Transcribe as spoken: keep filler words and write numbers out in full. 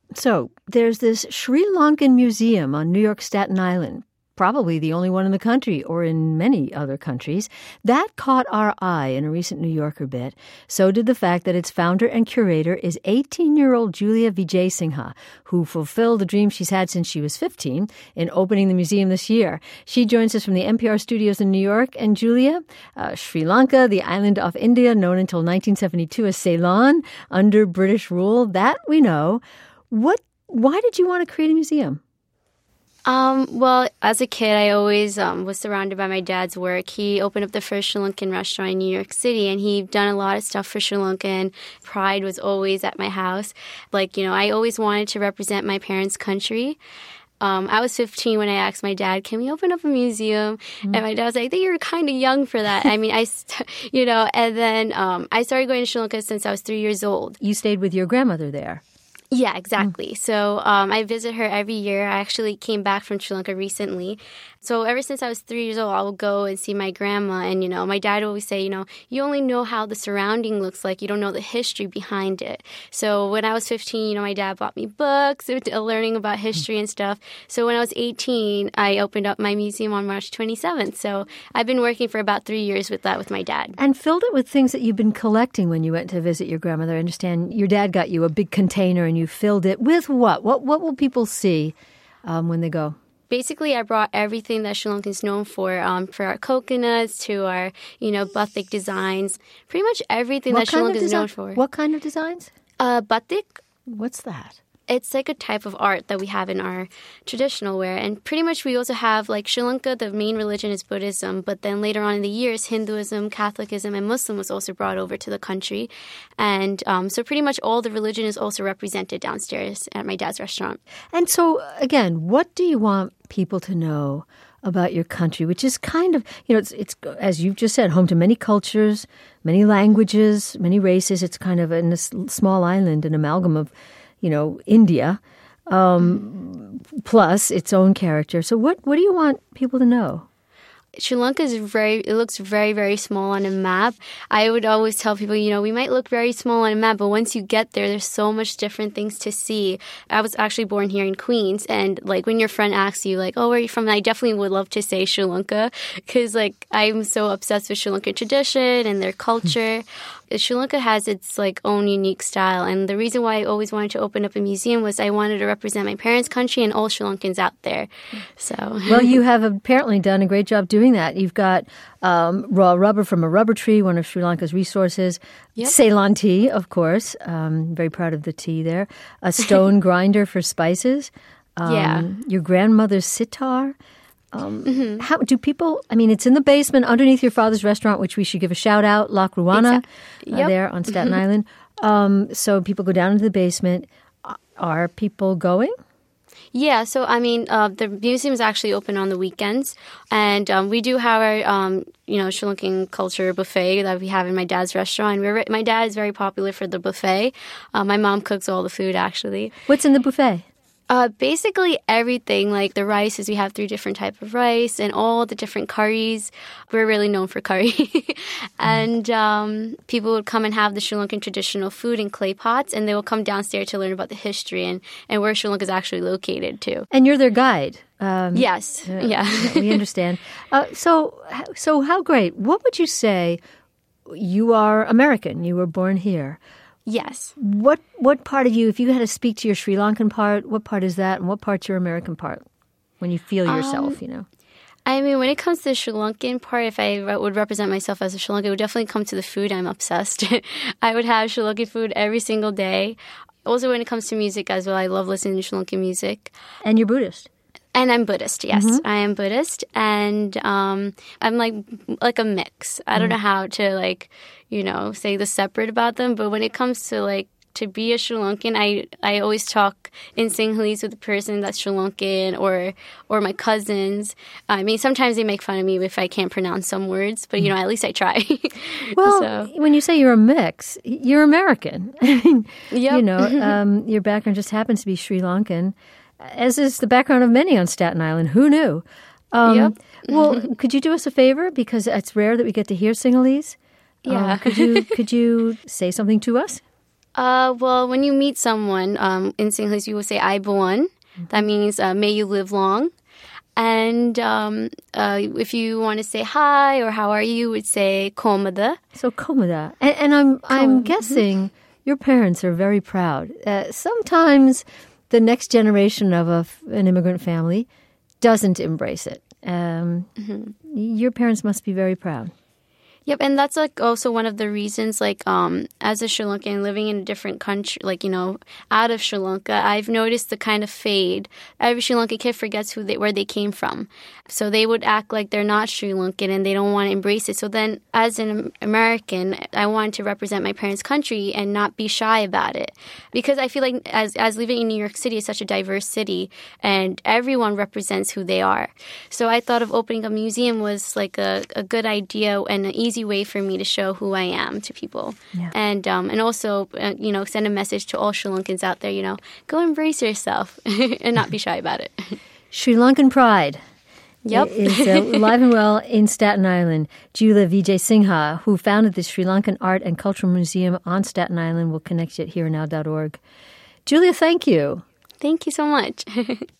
So there's this Sri Lankan museum on New York Staten Island, probably the only one in the country or in many other countries. That caught our eye in a recent New Yorker bit. So did the fact that its founder and curator is eighteen-year-old Julia Vijayasinghe, who fulfilled the dream she's had since she was fifteen in opening the museum this year. She joins us from the N P R studios in New York. And Julia, uh, Sri Lanka, the island off India, known until nineteen seventy-two as Ceylon, under British rule, that we know. What? Why did you want to create a museum? Um, well, as a kid, I always um, was surrounded by my dad's work. He opened up the first Sri Lankan restaurant in New York City, and he'd done a lot of stuff for Sri Lanka, and pride was always at my house. Like, you know, I always wanted to represent my parents' country. Um, I was fifteen when I asked my dad, can we open up a museum? Mm-hmm. And my dad was like, I think you're kind of young for that. I mean, I, st- you know, and then um, I started going to Sri Lanka since I was three years old. You stayed with your grandmother there. Yeah, exactly. Mm. So um, I visit her every year. I actually came back from Sri Lanka recently. So ever since I was three years old, I would go and see my grandma. And, you know, my dad would always say, you know, you only know how the surrounding looks like. You don't know the history behind it. So when I was fifteen, you know, my dad bought me books, learning about history and stuff. So when I was eighteen, I opened up my museum on March twenty-seventh. So I've been working for about three years with that with my dad. And filled it with things that you've been collecting when you went to visit your grandmother. I understand your dad got you a big container and you filled it with what? What, what will people see um, when they go? Basically, I brought everything that Sri Lanka is known for, um, for our coconuts to our, you know, batik designs. Pretty much everything what that Sri Lanka is known for. What kind of designs? Uh, batik. What's that? It's like a type of art that we have in our traditional wear. And pretty much we also have, like, Sri Lanka, the main religion is Buddhism. But then later on in the years, Hinduism, Catholicism, and Muslim was also brought over to the country. And um, so pretty much all the religion is also represented downstairs at my dad's restaurant. And so, again, what do you want people to know about your country, which is kind of, you know, it's, it's as you've just said, home to many cultures, many languages, many races. It's kind of in this small island, an amalgam of, you know, India, um, plus its own character. So what, what do you want people to know? Sri Lanka is very, it looks very, very small on a map. I would always tell people, you know, we might look very small on a map, but once you get there, there's so much different things to see. I was actually born here in Queens, and like when your friend asks you, like, oh, where are you from? I definitely would love to say Sri Lanka because, like, I'm so obsessed with Sri Lankan tradition and their culture. Sri Lanka has its like own unique style, and the reason why I always wanted to open up a museum was I wanted to represent my parents' country and all Sri Lankans out there. So, well, you have apparently done a great job doing that. You've got um, raw rubber from a rubber tree, one of Sri Lanka's resources. Yep. Ceylon tea, of course. Um, very proud of the tea there. A stone grinder for spices. Um, yeah. Your grandmother's sitar. Um, mm-hmm. How do people, I mean, it's in the basement underneath your father's restaurant, which we should give a shout out, La Cruana, exactly. yep. uh, there on Staten mm-hmm. Island. Um, so people go down into the basement. Are people going? Yeah, so I mean, uh, the museum is actually open on the weekends, and um, we do have our, um, you know, Sri Lankan culture buffet that we have in my dad's restaurant. We're, my dad is very popular for the buffet. Uh, my mom cooks all the food, actually. What's in the buffet? Uh, basically everything, like the rices, we have three different types of rice and all the different curries. We're really known for curry. and um, people would come and have the Sri Lankan traditional food in clay pots, and they will come downstairs to learn about the history and, and where Sri Lanka is actually located, too. And you're their guide. Um, yes. Uh, yeah. We understand. Uh, so, so how great. What would you say? You are American. You were born here. Yes. What what part of you, if you had to speak to your Sri Lankan part, what part is that, and what part's your American part when you feel yourself, um, you know? I mean, when it comes to the Sri Lankan part, if I re- would represent myself as a Sri Lankan, it would definitely come to the food. I'm obsessed. I would have Sri Lankan food every single day. Also, when it comes to music as well, I love listening to Sri Lankan music. And you're Buddhist? And I'm Buddhist, yes. Mm-hmm. I am Buddhist, and um, I'm like like a mix. I don't mm-hmm. know how to, like, you know, say the separate about them, but when it comes to, like, to be a Sri Lankan, I, I always talk in Sinhalese with the person that's Sri Lankan or or my cousins. I mean, sometimes they make fun of me if I can't pronounce some words, but, you know, at least I try. Well, so. When you say you're a mix, you're American. I mean, yep. you know, um, your background just happens to be Sri Lankan, as is the background of many on Staten Island. Who knew? Um, yep. Well, could you do us a favor? Because it's rare that we get to hear Sinhalese. Yeah. Um, could you could you say something to us? Uh, well, when you meet someone um, in Sinhalese, you will say "Aibuan." Mm-hmm. That means uh, "May you live long." And um, uh, if you want to say hi or how are you, you would say "Komada." So "Komada," and, and I'm I'm guessing your parents are very proud. Uh, sometimes the next generation of a, an immigrant family doesn't embrace it. Um, mm-hmm. Your parents must be very proud. Yep, and that's like also one of the reasons, like um, as a Sri Lankan living in a different country, like, you know, out of Sri Lanka, I've noticed the kind of fade. Every Sri Lankan kid forgets who they, where they came from. So they would act like they're not Sri Lankan and they don't want to embrace it. So then as an American, I wanted to represent my parents' country and not be shy about it. Because I feel like as, as living in New York City, it's such a diverse city and everyone represents who they are. So I thought of opening a museum was like a, a good idea and an easy way for me to show who I am to people. Yeah. And um, and also, uh, you know, send a message to all Sri Lankans out there, you know, go embrace yourself and not be shy about it. Sri Lankan Pride. Yep. is uh, alive and well in Staten Island. Julia Vijay-Singha, who founded the Sri Lankan Art and Cultural Museum on Staten Island, will connect you at here now dot org. Julia, thank you. Thank you so much.